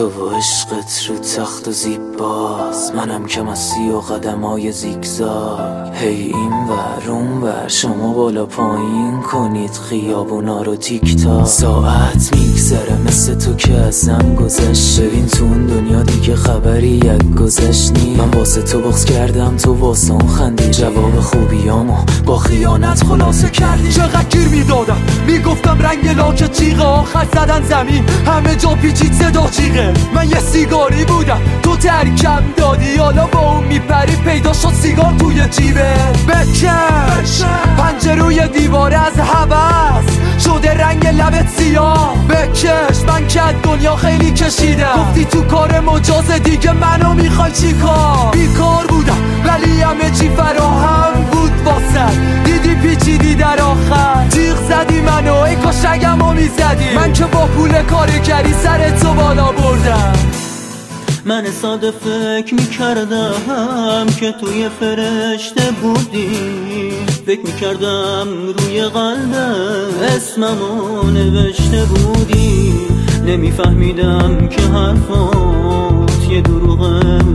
تو و عشقت رو تخت و زیباست، منم که مسیح و قدمای زیگزاگ. هی این ور اون ور شما بالا پایین کنید خیابونا رو تیک تاک. ساعت میگذره مثل تو که ازم گذشت. ببین تو اون دنیا دیگه خبری یک گذشت نی. من واسه تو بغض کردم تو واسه اون خندی. جواب خوبیامو با خیانت خلاصه کردی. چقدر گیر میدادم میگفتم رنگ لاک تیغه، آخر زدن زمین همه جا پیچید صدا جیغه. من یه سیگاری بودم تو ترکم دادی، حالا با اون میپری پیدا شد سیگار توی جیبه. بکش پنجروی دیواره از هوس شده رنگ لبت سیاه. بکش من که دنیا خیلی کشیدم، گفتی تو کار مجاز دیگه منو میخوای چی کار. بیکار بودم ولی همه چی فراهم بود واسه، دیدی پیچیدی در آخر تیغ زدی منو، ای کاش رگمو میزدی. من که با پول کاری سرتو بالا بردم. من ساده فکر میکردم که توی فرشته بودی، فکر میکردم روی قلبم اسممو نوشته بودی. نمیفهمیدم که حرفات یه دروغ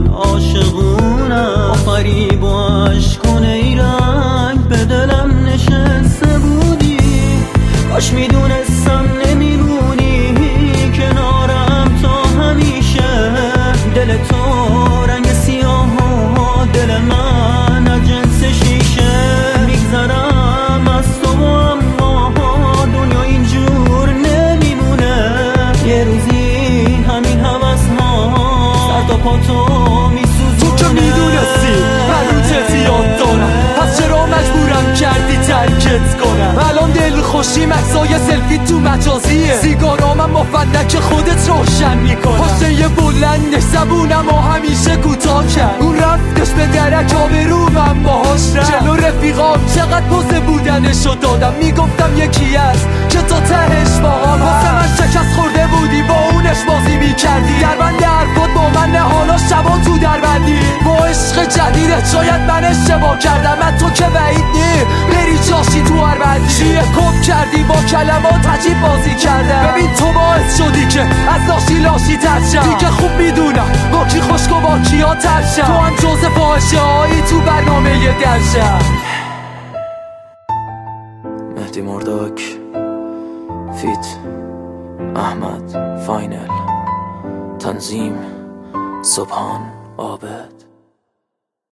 عاشقونه. آخری با عشقون ای رنگ به دلم نشسته بودی. کاش میدونستم نمیمونی کنارم تا همیشه. دل تو رنگ سیاه و دل من از جنس شیشه. میگذرم از تو اما دنیا اینجور نمیمونه. یه روزی همین حوث ها سر تا پا تو میسوزونه. تو که میدونستی من رو زیاد دارم، پس چرا مجبورم کردی ترکت کنم. الان دل خوشی مکسای سلفی تو مجازیه، سیگارام اما فندک خودت روشن میکنه. پاشنه بلندش زبونم و همیشه کوتاه کرد، اون رفتش به درک آبرو من باهاش رفت. جلو رفیقام چقدر پوزه بودنشو دادم، میگفتم یکی هست که تا تهش باهام. واسه من شکست خورده بودی با اونش بازی میکردی، دربند حرفات با من نه حالا شبا تو دربندی. با عشق جدیدت شاید من اشتباه کردم، من تو که بعید نی بری جاشی تو هر بندی. چیه کم کردی با کلمات عجیب بازی کردم. ببین تو باعث شدی که از لاشی ترشم، دیگه خوب میدونم با کی خشک و با کیا ترشم. تو هم جز فاحشه هایی تو برنامه درشم. مهدی مرداک فیت احمد فاینل، تنظیم سبحان عابد.